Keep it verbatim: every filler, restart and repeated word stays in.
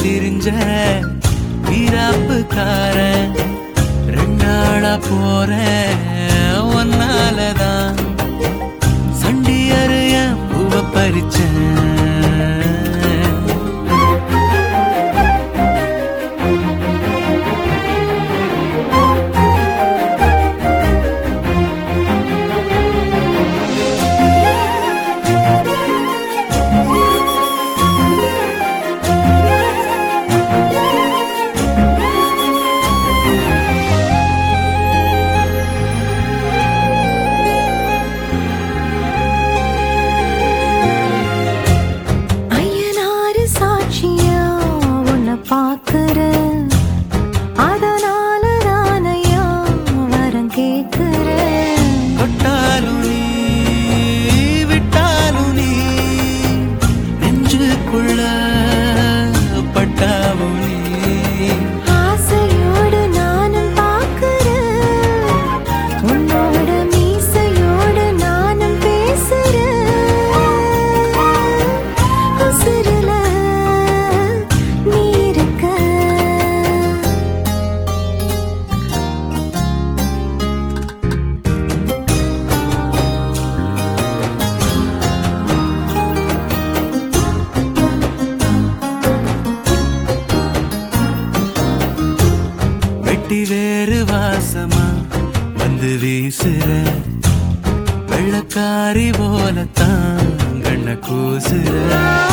திரிஞ்ச வீராப்புக்கார ரெண்டாளா போற ஒன்னாலதான் சண்டியறைய பூவ பறிச்ச பாக்குற அதனால தானையா வரம் கேக்குற தொட்டாலும் நீ விட்டாலும் நீ நெஞ்சுக்குள்ள பட்டாவும் நீ ஆசையோடு நானும் பாக்குறேன் உன்னோட மீசையோடு நானும் பேசுறேன் உசுருல வெட்டி வேறு வாசமா வந்து வீசுற வெள்ளக்காரி போலத்தான் கண்ண கூசுற